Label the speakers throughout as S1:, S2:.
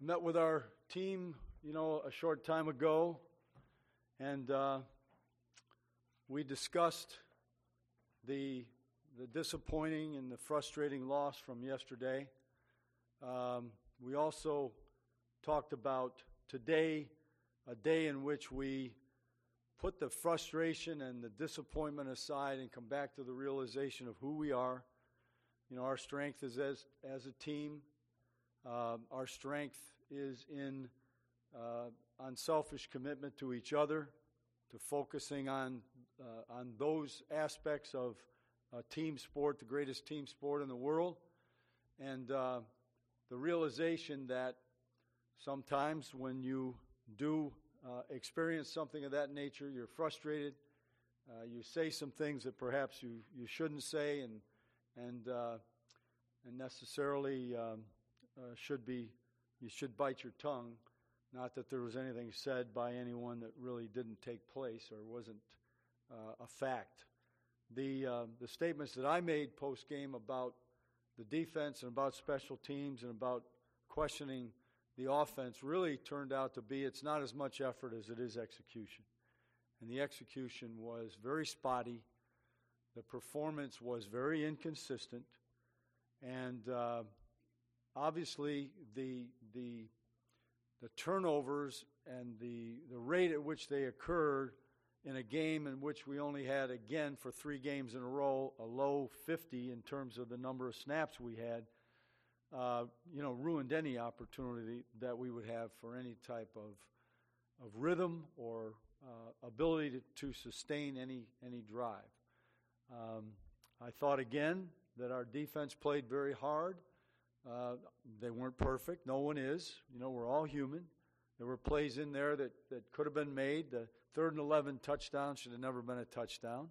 S1: met with our team, a short time ago, and we discussed the disappointing and the frustrating loss from yesterday. We also talked about today, a day in which we put the frustration and the disappointment aside and come back to the realization of who we are. Our strength is as a team. Our strength is in unselfish commitment to each other, to focusing on those aspects of team sport, the greatest team sport in the world, and the realization that sometimes when you do experience something of that nature, you're frustrated. You say some things that perhaps you shouldn't say, and necessarily you should bite your tongue. Not that there was anything said by anyone that really didn't take place or wasn't a fact. The statements that I made post-game about the defense and about special teams and about questioning the offense really turned out to be it's not as much effort as it is execution. And the execution was very spotty. The performance was very inconsistent. And obviously the turnovers and the rate at which they occurred in a game in which we only had, again, for 3 games in a row, a low 50 in terms of the number of snaps we had, ruined any opportunity that we would have for any type of rhythm or ability to sustain any drive. I thought, again, that our defense played very hard. They weren't perfect. No one is. We're all human. There were plays in there that could have been made. The 3rd and 11 touchdown should have never been a touchdown.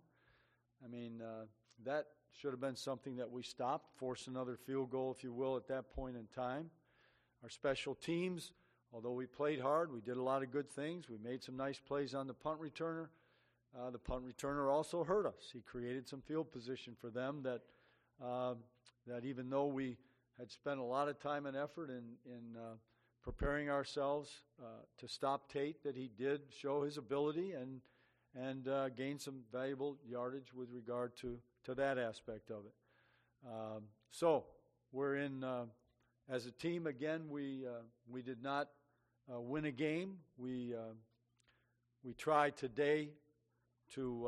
S1: That should have been something that we stopped, forced another field goal, if you will, at that point in time. Our special teams, although we played hard, we did a lot of good things. We made some nice plays on the punt returner. The punt returner also hurt us. He created some field position for them that even though we had spent a lot of time and effort in preparing ourselves to stop Tate, that he did show his ability and gain some valuable yardage with regard to that aspect of it. So we're in, as a team, again, we did not win a game. We tried today to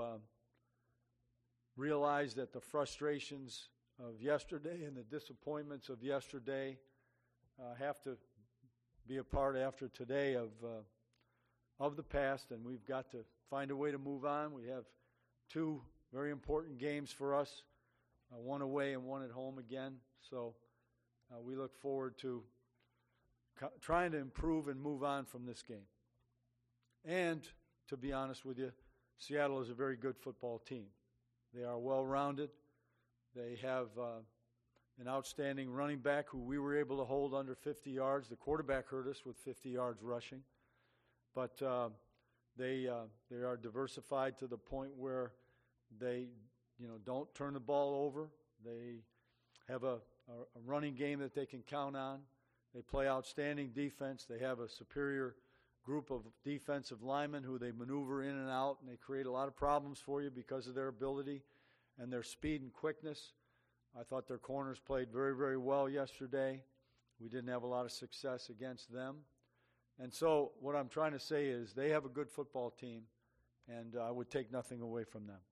S1: realize that the frustrations of yesterday and the disappointments of yesterday have to be a part after today of the past, and we've got to find a way to move on. We have 2 very important games for us, one away and one at home again. So we look forward to trying to improve and move on from this game. And to be honest with you, Seattle is a very good football team. They are well-rounded. They have an outstanding running back who we were able to hold under 50 yards. The quarterback hurt us with 50 yards rushing. But they are diversified to the point where they don't turn the ball over. They have a running game that they can count on. They play outstanding defense. They have a superior group of defensive linemen who they maneuver in and out, and they create a lot of problems for you because of their ability and their speed and quickness. I thought their corners played very, very well yesterday. We didn't have a lot of success against them. And so what I'm trying to say is they have a good football team, and I would take nothing away from them.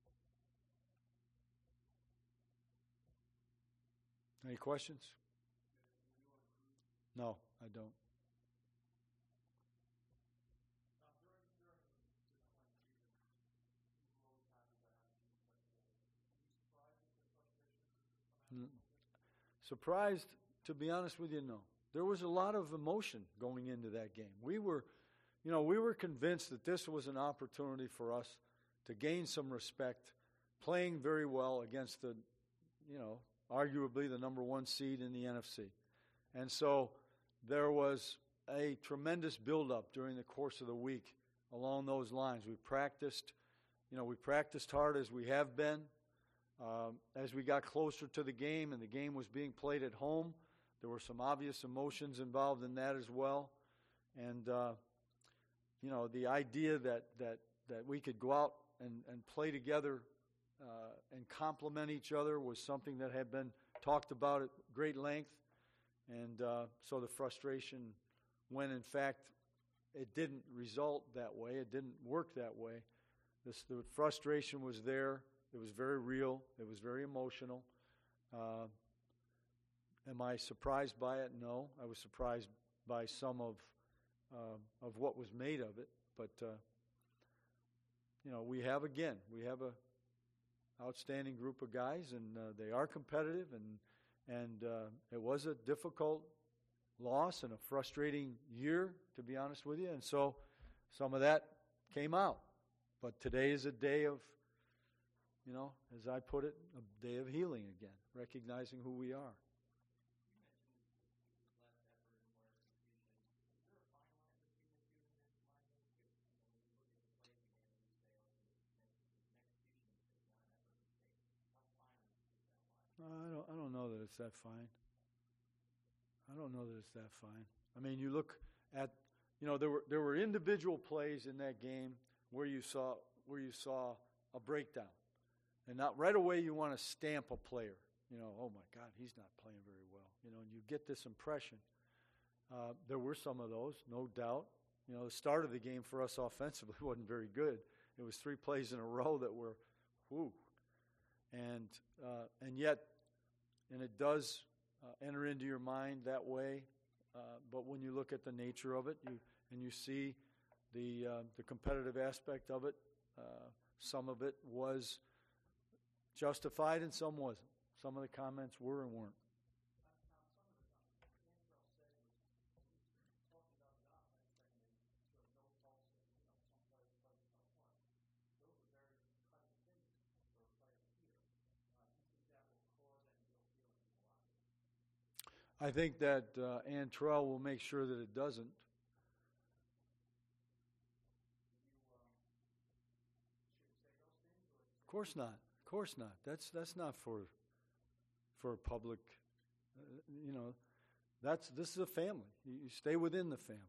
S1: Any questions? No, I don't. Surprised, to be honest with you, no. There was a lot of emotion going into that game. We were convinced that this was an opportunity for us to gain some respect, playing very well against the, arguably the number 1 seed in the NFC. And so there was a tremendous buildup during the course of the week along those lines. We practiced hard as we have been. As we got closer to the game and the game was being played at home, There were some obvious emotions involved in that as well. And, the idea that we could go out and play together and complement each other was something that had been talked about at great length. And so the frustration, when in fact it didn't result that way, it didn't work that way, the frustration was there. It was very real. It was very emotional. Am I surprised by it? No. I was surprised by some of what was made of it. But, we have a outstanding group of guys, and they are competitive, and it was a difficult loss and a frustrating year, to be honest with you, and so some of that came out. But today is a day of, as I put it, a day of healing again, recognizing who we are. I don't know that it's that fine. I don't know that it's that fine. I mean, you look at, there were individual plays in that game where you saw a breakdown, and not right away you want to stamp a player. Oh my God, he's not playing very well. And you get this impression. There were some of those, no doubt. The start of the game for us offensively wasn't very good. It was 3 plays in a row that were, whoo. And yet, and it does enter into your mind that way. But when you look at the nature of it, you see the competitive aspect of it, some of it was justified and some wasn't. Some of the comments were and weren't. I think that Antrell will make sure that it doesn't. Of course not. Of course not. That's not for public. This is a family. You stay within the family.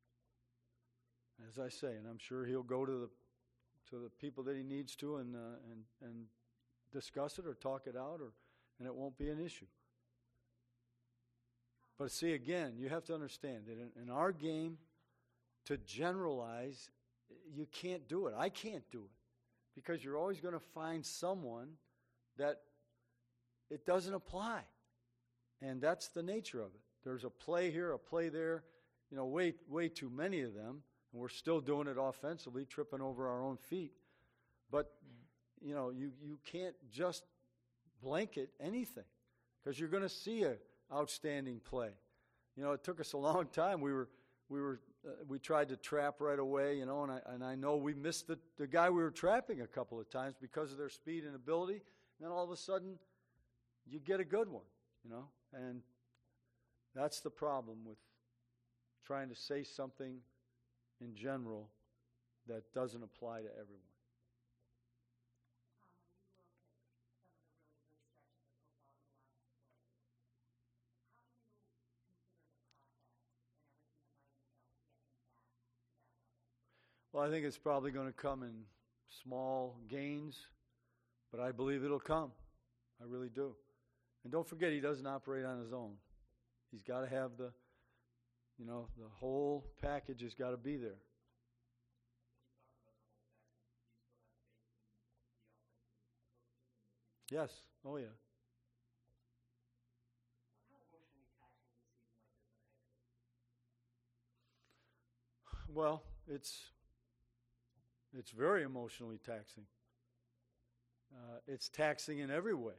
S1: As I say, and I'm sure he'll go to the people that he needs to and discuss it or talk it out, and it won't be an issue. But see, again, you have to understand that in our game, to generalize, you can't do it. I can't do it. Because you're always going to find someone that it doesn't apply. And that's the nature of it. There's a play here, a play there, way too many of them. And we're still doing it offensively, tripping over our own feet. But, you can't just blanket anything. Because you're going to see a outstanding play. It took us a long time. We tried to trap right away, and I know we missed the guy we were trapping a couple of times because of their speed and ability. And then all of a sudden, you get a good one, and that's the problem with trying to say something in general that doesn't apply to everyone. Well, I think it's probably going to come in small gains, but I believe it'll come. I really do. And don't forget, he doesn't operate on his own. He's got to have the whole package has got to be there. Yes. Oh, yeah. Well, it's very emotionally taxing. It's taxing in every way.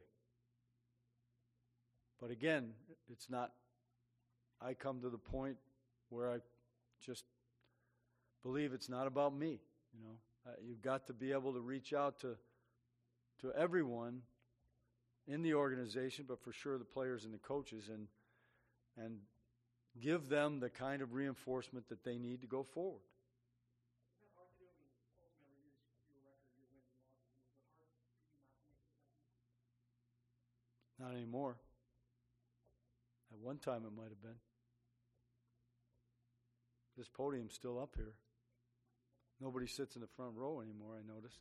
S1: But again, it's not, I come to the point where I just believe it's not about me. You've got to be able to reach out to everyone in the organization, but for sure the players and the coaches, and give them the kind of reinforcement that they need to go forward. Not anymore. At one time it might have been. This podium's still up here. Nobody sits in the front row anymore, I noticed.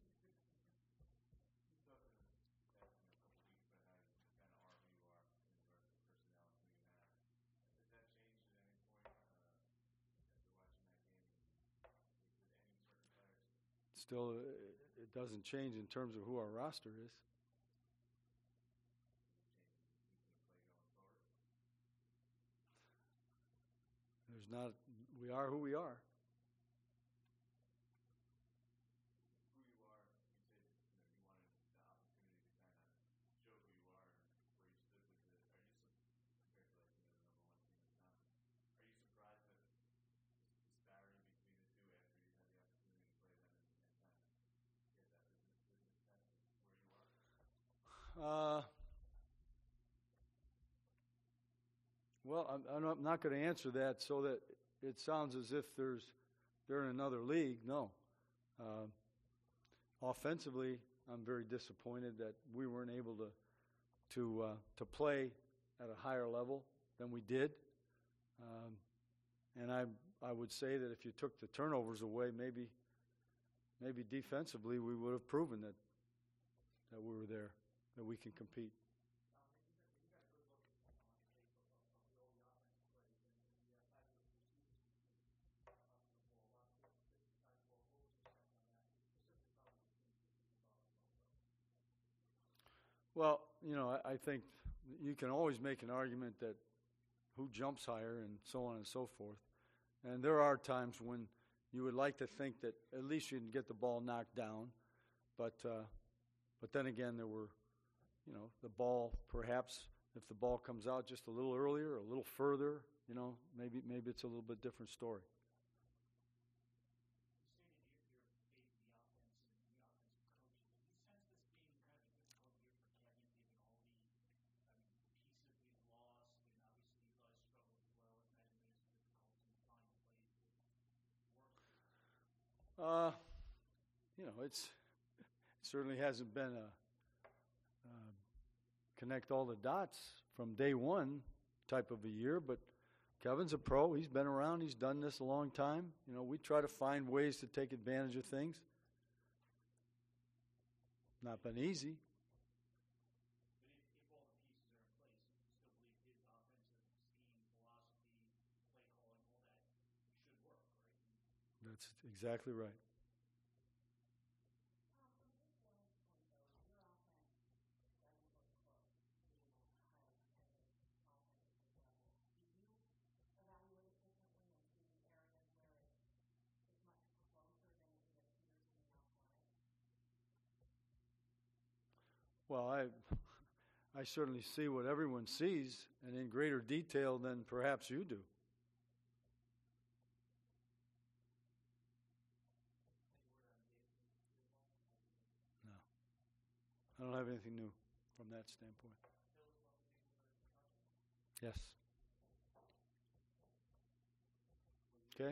S1: Still, it doesn't change in terms of who our roster is. There's not. We are who we are. Well, I'm not going to answer that so that it sounds as if they're in another league. No. Offensively, I'm very disappointed that we weren't able to play at a higher level than we did. And I would say that if you took the turnovers away, maybe defensively we would have proven that we were there, that we can compete. Well, I think you can always make an argument that who jumps higher and so on and so forth. And there are times when you would like to think that at least you can get the ball knocked down. But then again, there were, the ball, perhaps if the ball comes out just a little earlier, a little further, maybe it's a little bit different story. It certainly hasn't been a connect all the dots from day one type of a year, but Kevin's a pro. He's been around. He's done this a long time. We try to find ways to take advantage of things. Not been easy. That's exactly right. Well, I certainly see what everyone sees, and in greater detail than perhaps you do. No. I don't have anything new from that standpoint. Yes. Okay.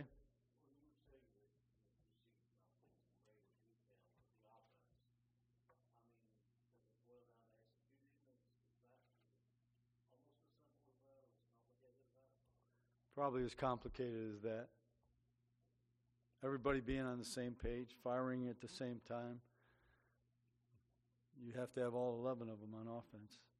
S1: Probably as complicated as that. Everybody being on the same page, firing at the same time. You have to have all 11 of them on offense.